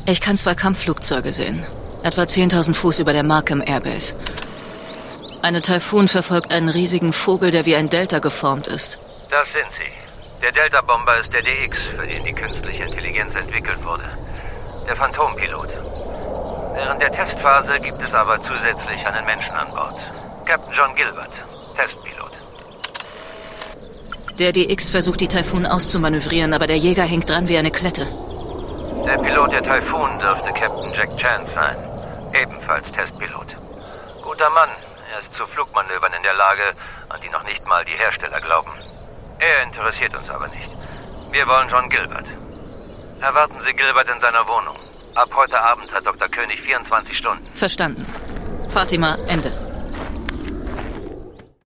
Ich kann 2 Kampfflugzeuge sehen. Etwa 10.000 Fuß über der Markham Airbase. Eine Taifun verfolgt einen riesigen Vogel, der wie ein Delta geformt ist. Das sind sie. Der Delta-Bomber ist der DX, für den die künstliche Intelligenz entwickelt wurde. Der Phantompilot. Während der Testphase gibt es aber zusätzlich einen Menschen an Bord. Captain John Gilbert, Testpilot. Der DX versucht, die Taifun auszumanövrieren, aber der Jäger hängt dran wie eine Klette. Der Pilot der Taifun dürfte Captain Jack Chance sein. Ebenfalls Testpilot. Guter Mann. Er ist zu Flugmanövern in der Lage, an die noch nicht mal die Hersteller glauben. Er interessiert uns aber nicht. Wir wollen John Gilbert. Erwarten Sie Gilbert in seiner Wohnung. Ab heute Abend hat Dr. König 24 Stunden. Verstanden. Fatima, Ende.